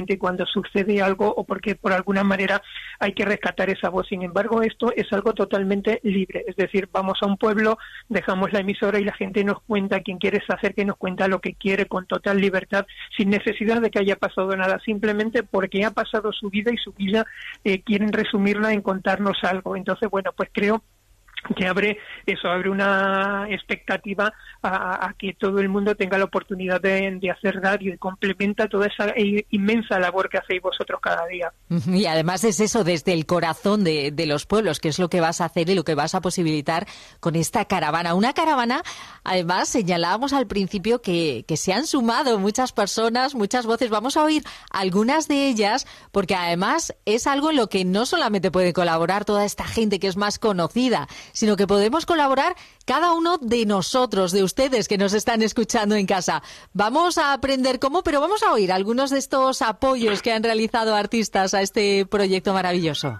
sucede algo o porque por alguna manera hay que rescatar esa voz. Sin embargo, esto es algo totalmente libre, es decir, vamos a un pueblo, dejamos la emisora y la gente nos cuenta, quien quiere se acerca y nos cuenta lo que quiere con total libertad, sin necesidad de que haya pasado nada, simplemente porque ha pasado su vida y su vida quieren resumirla en contarnos algo. Entonces, bueno, pues creo que abre una expectativa a que todo el mundo tenga la oportunidad de hacer radio y complementa toda esa inmensa labor que hacéis vosotros cada día. Y además es eso, desde el corazón de los pueblos, que es lo que vas a hacer y lo que vas a posibilitar con esta caravana. Una caravana, además, señalábamos al principio que se han sumado muchas personas, muchas voces. Vamos a oír algunas de ellas, porque además es algo en lo que no solamente puede colaborar toda esta gente que es más conocida, sino que podemos colaborar cada uno de nosotros, de ustedes que nos están escuchando en casa. Vamos a aprender cómo, pero vamos a oír algunos de estos apoyos que han realizado artistas a este proyecto maravilloso.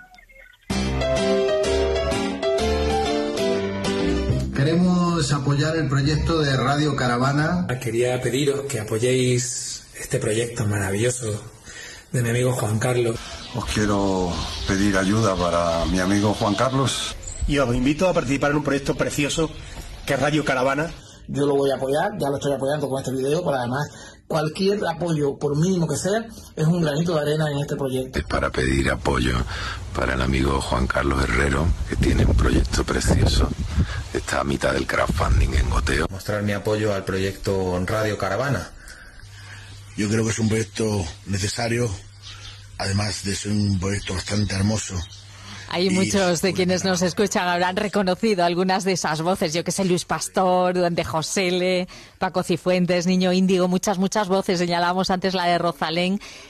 Queremos apoyar el proyecto de Radio Caravana. Quería pediros que apoyéis este proyecto maravilloso de mi amigo Juan Carlos. Os quiero pedir ayuda para mi amigo Juan Carlos. Y os invito a participar en un proyecto precioso que es Radio Caravana. Yo lo voy a apoyar, ya lo estoy apoyando con este video, pero además cualquier apoyo, por mínimo que sea, es un granito de arena en este proyecto. Es para pedir apoyo para el amigo Juan Carlos Herrero, que tiene un proyecto precioso. Está a mitad del crowdfunding en goteo. Mostrar mi apoyo al proyecto Radio Caravana. Yo creo que es un proyecto necesario, además de ser un proyecto bastante hermoso. Hay muchos de quienes nos escuchan habrán reconocido algunas de esas voces. Yo que sé, Luis Pastor, Duende Josele, Paco Cifuentes, Niño Índigo, muchas voces. Señalábamos antes la de Rosalén.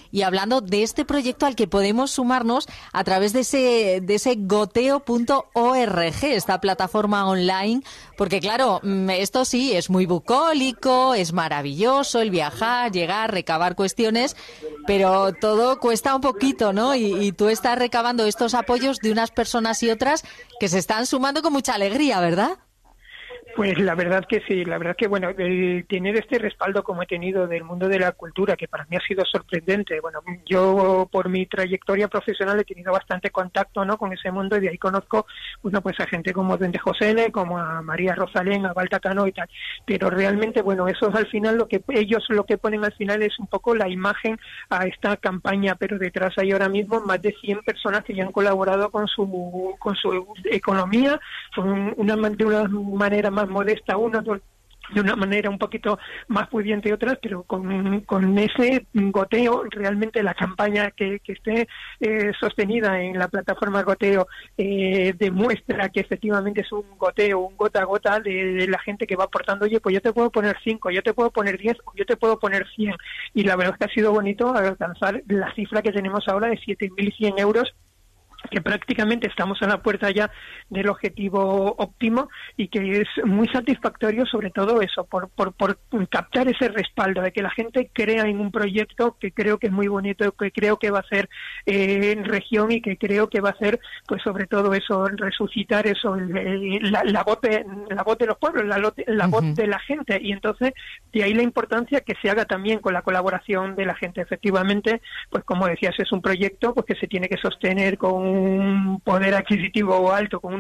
y hablando de este proyecto al que podemos sumarnos a través de ese goteo.org, esta plataforma online, porque claro, esto sí, es muy bucólico, es maravilloso el viajar, llegar, recabar cuestiones, pero todo cuesta un poquito, ¿no? Y tú estás recabando estos apoyos de unas personas y otras que se están sumando con mucha alegría, ¿verdad? Pues la verdad que sí, la verdad que bueno, el tener este respaldo como he tenido del mundo de la cultura, que para mí ha sido sorprendente. Bueno, yo por mi trayectoria profesional he tenido bastante contacto, ¿no?, con ese mundo, y de ahí conozco, bueno, pues a gente como Duende Josele, como a María Rosalén, a Balta Cano y tal. Pero realmente, bueno, eso es al final ellos lo que ponen al final es un poco la imagen a esta campaña, pero detrás hay ahora mismo más de 100 personas que ya han colaborado con su economía, de una manera más modesta, de una manera un poquito más pudiente otras, pero con ese goteo, realmente la campaña que esté sostenida en la plataforma Goteo demuestra que efectivamente es un goteo, un gota a gota de la gente que va aportando. Oye, pues yo te puedo poner 5, yo te puedo poner 10, o yo te puedo poner 100, y la verdad es que ha sido bonito alcanzar la cifra que tenemos ahora de 7.100 euros, que prácticamente estamos a la puerta ya del objetivo óptimo, y que es muy satisfactorio, sobre todo eso, por captar ese respaldo de que la gente crea en un proyecto que creo que es muy bonito, que creo que va a hacer en región, y que creo que va a hacer, pues sobre todo eso, resucitar eso, la voz de los pueblos, la voz de la gente, y entonces de ahí la importancia que se haga también con la colaboración de la gente. Efectivamente, pues como decías, es un proyecto pues que se tiene que sostener con un poder adquisitivo alto, con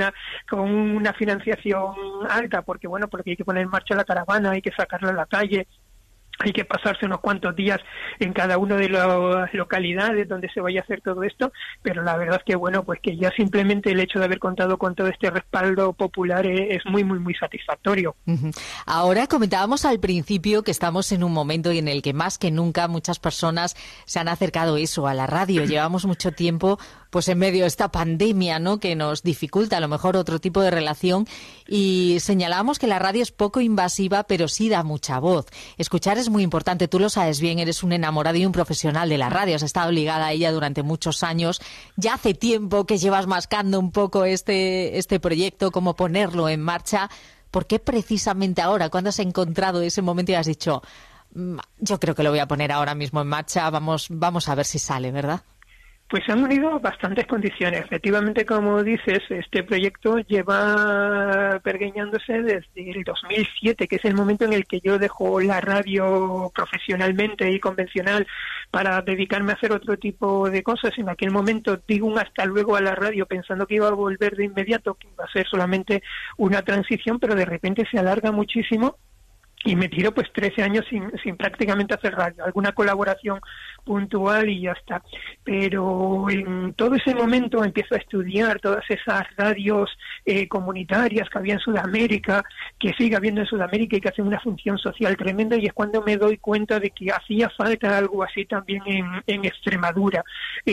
una financiación alta, porque hay que poner en marcha la caravana, hay que sacarla a la calle, hay que pasarse unos cuantos días en cada una de las localidades donde se vaya a hacer todo esto, pero la verdad es que pues que ya simplemente el hecho de haber contado con todo este respaldo popular es muy, muy, muy satisfactorio. Ahora comentábamos al principio que estamos en un momento en el que más que nunca muchas personas se han acercado a la radio. Llevamos mucho tiempo pues en medio de esta pandemia, ¿no?, que nos dificulta a lo mejor otro tipo de relación, y señalamos que la radio es poco invasiva, pero sí da mucha voz. Escuchar es muy importante, tú lo sabes bien, eres un enamorado y un profesional de la radio, has estado ligada a ella durante muchos años, ya hace tiempo que llevas mascando un poco este proyecto, cómo ponerlo en marcha. ¿Por qué precisamente ahora, cuando has encontrado ese momento y has dicho, yo creo que lo voy a poner ahora mismo en marcha, vamos a ver si sale, ¿verdad? Pues han unido bastantes condiciones. Efectivamente, como dices, este proyecto lleva pergeñándose desde el 2007, que es el momento en el que yo dejo la radio profesionalmente y convencional para dedicarme a hacer otro tipo de cosas. En aquel momento digo un hasta luego a la radio pensando que iba a volver de inmediato, que iba a ser solamente una transición, pero de repente se alarga muchísimo. Y me tiro pues 13 años sin prácticamente hacer radio, alguna colaboración puntual y ya está. Pero en todo ese momento empiezo a estudiar todas esas radios comunitarias que había en Sudamérica, que sigue habiendo en Sudamérica y que hacen una función social tremenda, y es cuando me doy cuenta de que hacía falta algo así también en Extremadura,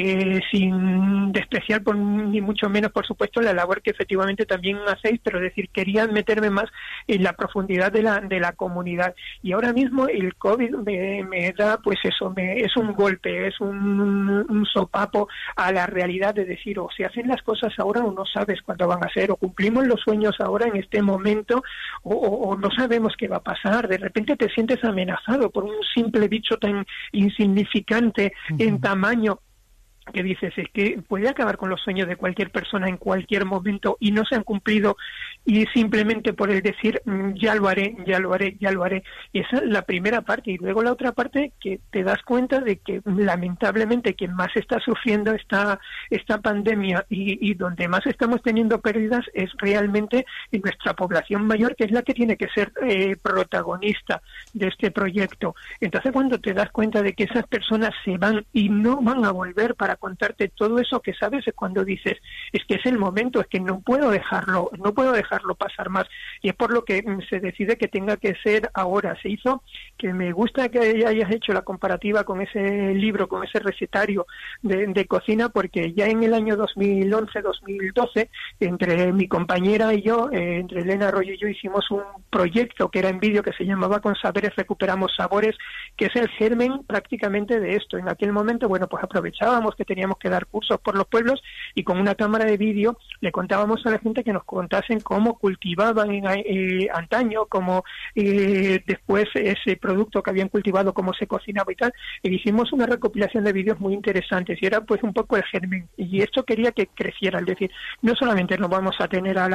sin despreciar ni mucho menos, por supuesto, la labor que efectivamente también hacéis, pero decir, quería meterme más en la profundidad de la comunidad. Y ahora mismo el COVID me da, pues eso, es un golpe, es un sopapo a la realidad de decir, o se hacen las cosas ahora o no sabes cuándo van a ser, o cumplimos los sueños ahora en este momento, o no sabemos qué va a pasar. De repente te sientes amenazado por un simple bicho tan insignificante en tamaño, que dices, es que puede acabar con los sueños de cualquier persona en cualquier momento y no se han cumplido, y simplemente por el decir ya lo haré. Y esa es la primera parte. Y luego la otra parte, que te das cuenta de que lamentablemente quien más está sufriendo esta pandemia y donde más estamos teniendo pérdidas es realmente en nuestra población mayor, que es la que tiene que ser protagonista de este proyecto. Entonces, cuando te das cuenta de que esas personas se van y no van a volver para contarte todo eso que sabes, es cuando dices, es que es el momento, es que no puedo dejarlo pasar más. Y es por lo que se decide que tenga que ser ahora. Se hizo, que me gusta que hayas hecho la comparativa con ese libro, con ese recetario de cocina, porque ya en el año 2011-2012, entre mi compañera y yo, entre Elena Arroyo y yo, hicimos un proyecto que era en vídeo que se llamaba Con Saberes Recuperamos Sabores, que es el germen prácticamente de esto. En aquel momento, bueno, pues aprovechábamos que teníamos que dar cursos por los pueblos y con una cámara de vídeo le contábamos a la gente que nos contasen cómo cultivaban antaño, cómo después ese producto que habían cultivado, cómo se cocinaba y tal. E hicimos una recopilación de vídeos muy interesantes y era pues un poco el germen. Y esto quería que creciera, es decir, no solamente nos vamos a tener a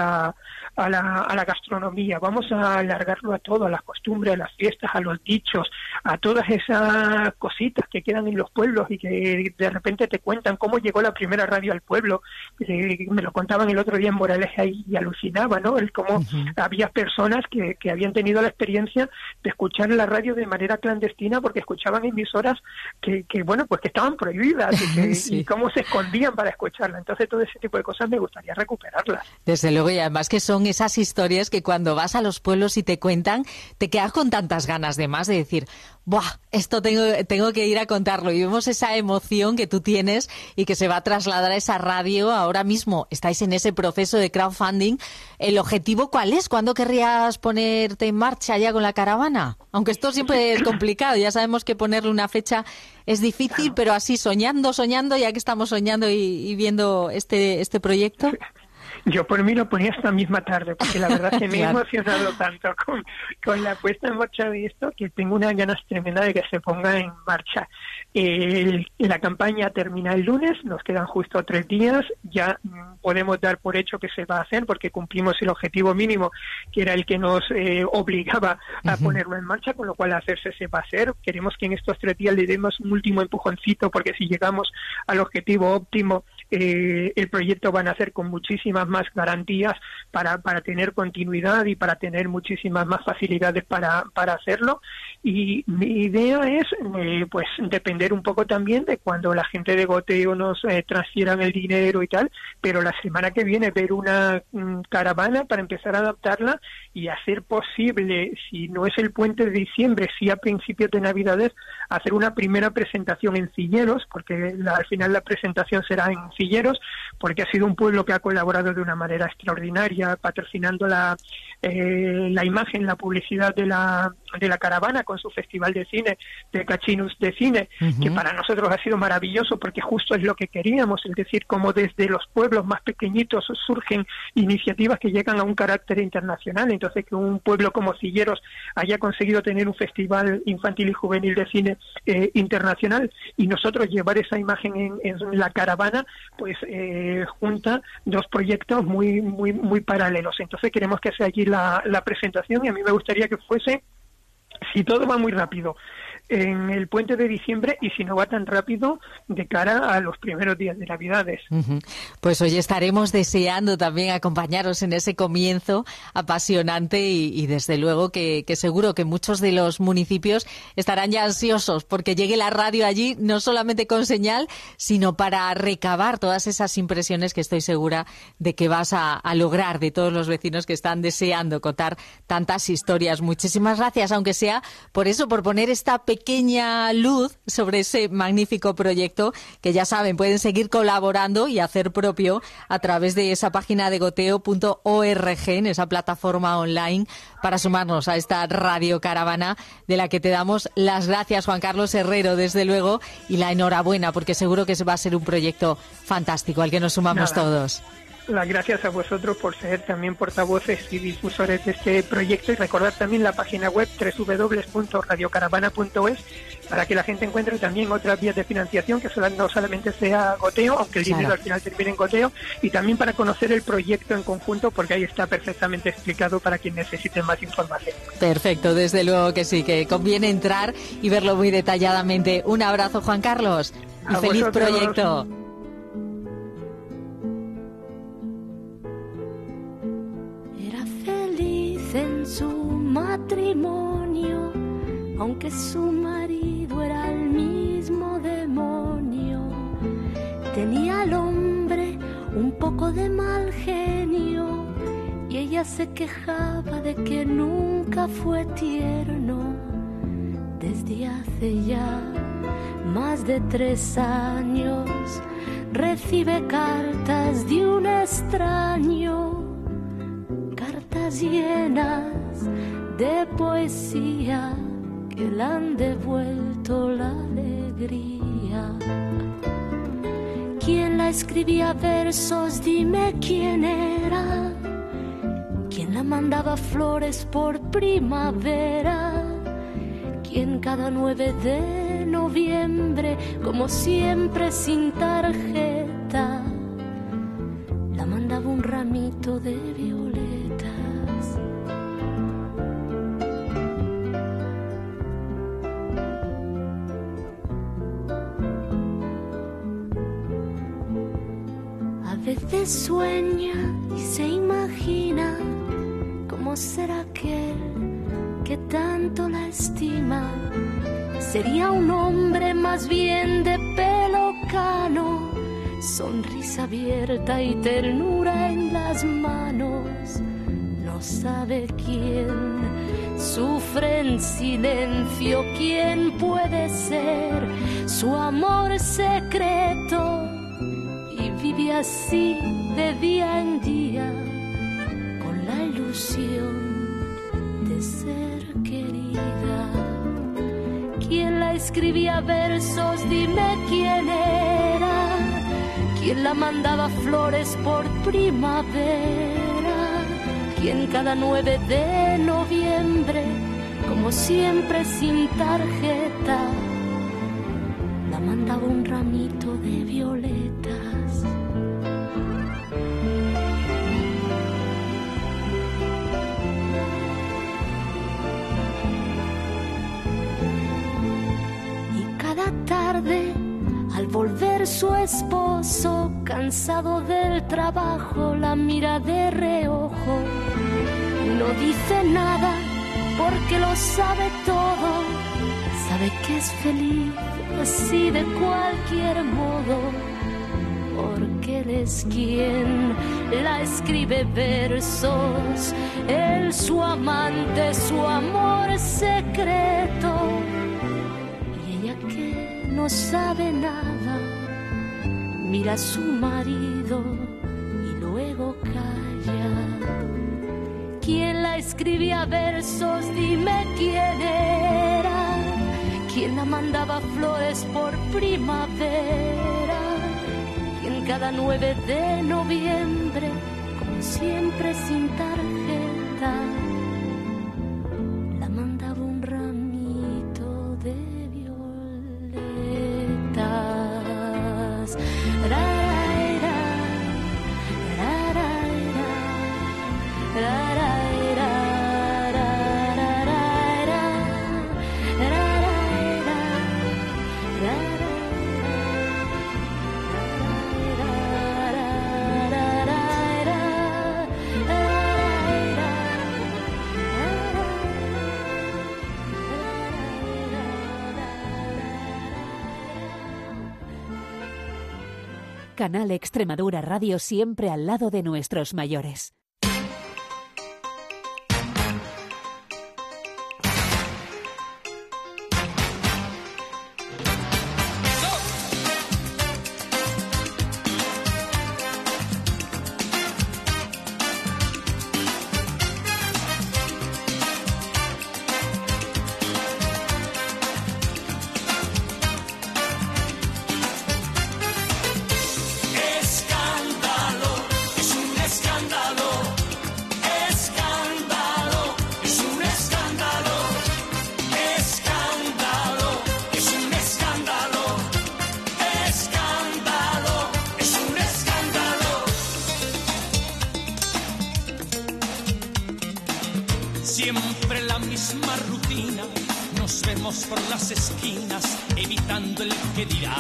la gastronomía, vamos a alargarlo a todo, a las costumbres, a las fiestas, a los dichos, a todas esas cositas que quedan en los pueblos y que de repente te cuentan cómo llegó la primera radio al pueblo. Me lo contaban el otro día en Moraleja y alucinaba, ¿no? El cómo había personas que habían tenido la experiencia de escuchar la radio de manera clandestina porque escuchaban emisoras que bueno, pues que estaban prohibidas y cómo se escondían para escucharla. Entonces todo ese tipo de cosas me gustaría recuperarlas. Desde luego, y además que son esas historias que cuando vas a los pueblos y te cuentan, te quedas con tantas ganas de más, de decir, ¡buah! Esto tengo que ir a contarlo. Y vemos esa emoción que tú tienes y que se va a trasladar a esa radio. Ahora mismo estáis en ese proceso de crowdfunding. ¿El objetivo cuál es? ¿Cuándo querrías ponerte en marcha ya con la caravana? Aunque esto siempre es complicado. Ya sabemos que ponerle una fecha es difícil, pero así soñando, ya que estamos soñando y viendo este proyecto. Yo por mí lo ponía esta misma tarde, porque la verdad es que me he emocionado tanto con la puesta en marcha de esto, que tengo unas ganas tremendas de que se ponga en marcha. La campaña termina el lunes, nos quedan justo 3 días, ya podemos dar por hecho que se va a hacer, porque cumplimos el objetivo mínimo, que era el que nos obligaba a ponerlo en marcha, con lo cual hacerse se va a hacer. Queremos que en estos 3 días le demos un último empujoncito, porque si llegamos al objetivo óptimo, el proyecto va a nacer con muchísimas más garantías para tener continuidad y para tener muchísimas más facilidades para hacerlo. Y mi idea es pues depender un poco también de cuando la gente de Goteo nos transfieran el dinero y tal, pero la semana que viene ver una caravana para empezar a adaptarla y hacer posible, si no es el puente de diciembre, sí a principios de Navidades, hacer una primera presentación en Cilleros, porque al final la presentación será en Cilleros, porque ha sido un pueblo que ha colaborado de una manera extraordinaria, patrocinando la imagen, la publicidad de la caravana con su festival de cine, de Cachinus de Cine, que para nosotros ha sido maravilloso, porque justo es lo que queríamos, es decir, como desde los pueblos más pequeñitos surgen iniciativas que llegan a un carácter internacional. Entonces, que un pueblo como Cilleros haya conseguido tener un festival infantil y juvenil de cine internacional, y nosotros llevar esa imagen en la caravana, pues junta dos proyectos muy paralelos. Entonces queremos que sea allí la presentación, y a mí me gustaría que fuese, si todo va muy rápido, en el puente de diciembre, y si no va tan rápido, de cara a los primeros días de Navidades. Pues hoy estaremos deseando también acompañaros en ese comienzo apasionante y desde luego que seguro que muchos de los municipios estarán ya ansiosos porque llegue la radio allí, no solamente con señal, sino para recabar todas esas impresiones que estoy segura de que vas a lograr, de todos los vecinos que están deseando contar tantas historias. Muchísimas gracias, aunque sea por eso, por poner esta pequeña luz sobre ese magnífico proyecto, que ya saben, pueden seguir colaborando y hacer propio a través de esa página de goteo.org, en esa plataforma online, para sumarnos a esta radio caravana, de la que te damos las gracias, Juan Carlos Herrero, desde luego, y la enhorabuena, porque seguro que va a ser un proyecto fantástico al que nos sumamos todos. Las gracias a vosotros por ser también portavoces y difusores de este proyecto, y recordar también la página web www.radiocaravana.es para que la gente encuentre también otras vías de financiación, que no solamente sea Goteo, aunque el dinero al final termine en Goteo, y también para conocer el proyecto en conjunto, porque ahí está perfectamente explicado para quien necesite más información. Perfecto, desde luego que sí, que conviene entrar y verlo muy detalladamente. Un abrazo, Juan Carlos, y feliz proyecto. En su matrimonio, aunque su marido era el mismo demonio. ella se quejaba de que nunca fue tierno. Desde hace ya más de 3 años recibe cartas de un extraño, cartas llenas de poesía que le han devuelto la alegría. ¿Quién la escribía versos? Dime quién era. ¿Quién la mandaba flores por primavera? ¿Quién cada 9 de noviembre, como siempre sin tarjeta, la mandaba un ramito de violetas? A veces sueña y se imagina cómo será aquel que tanto la estima. Sería un hombre más bien de pelo cano, sonrisa abierta y ternura en las manos. No sabe quién sufre en silencio, quién puede ser su amor secreto, y vive así de día en día con la ilusión de ser querida. ¿Quién la escribía versos? Dime quién era. ¿Quién la mandaba flores por primavera? ¿Quién cada 9 de noviembre, como siempre sin tarjeta, la mandaba un ramito de violetas? Cada tarde, al volver su esposo, cansado del trabajo, la mira de reojo. No dice nada porque lo sabe todo. Sabe que es feliz así de cualquier modo, porque él es quien la escribe versos. Él, su amante, su amor secreto. No sabe nada, mira a su marido y luego calla. ¿Quién la escribía versos? Dime quién era. ¿Quién la mandaba flores por primavera? ¿Quién cada 9 de noviembre, como siempre sin tarjeta, la mandaba un ramito de Canal Extremadura Radio, siempre al lado de nuestros mayores. Siempre la misma rutina, nos vemos por las esquinas, evitando el que dirá.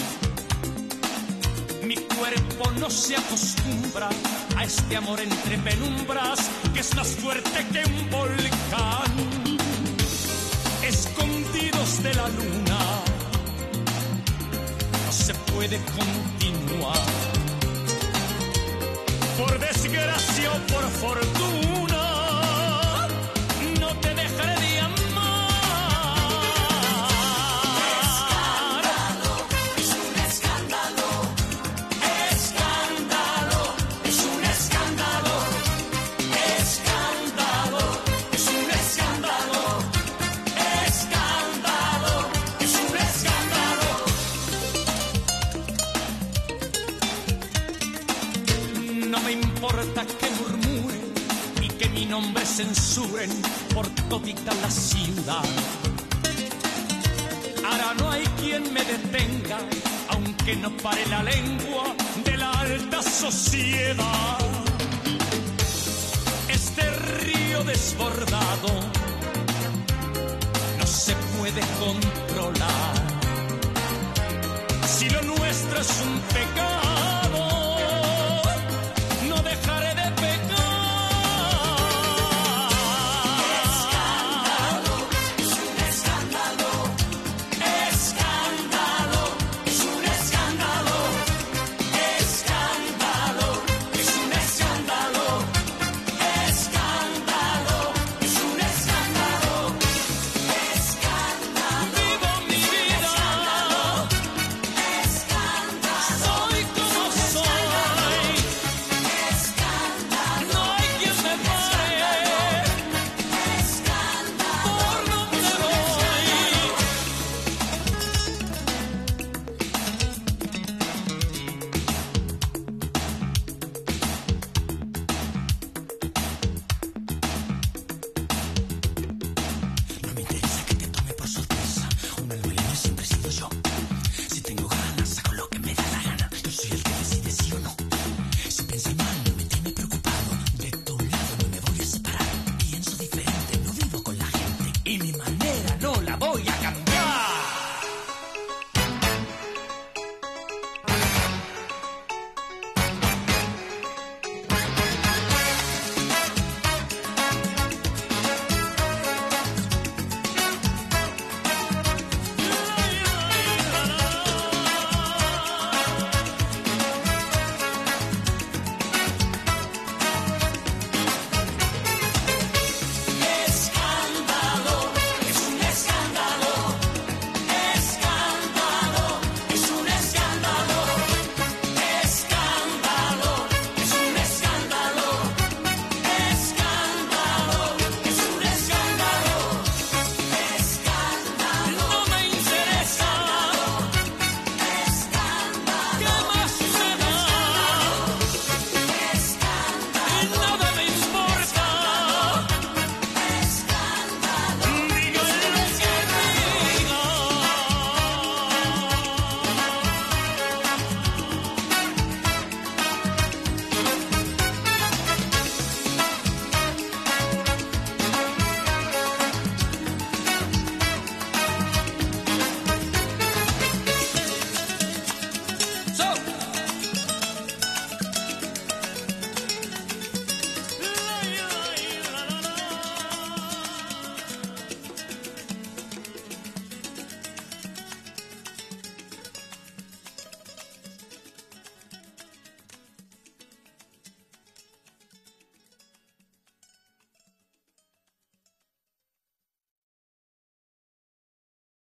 Mi cuerpo no se acostumbra a este amor entre penumbras, que es más fuerte que un volcán. Escondidos de la luna, no se puede continuar. por desgracia o por fortuna, no te dejaré de amar. Escándalo, es un escándalo, escándalo, es un escándalo, escándalo, es un escándalo. No me importa que murmuren y que mi nombre censuren por todita la ciudad. Ahora no hay quien me detenga, aunque no pare la lengua de la alta sociedad. Este río desbordado no se puede controlar. Si lo nuestro es un pecado,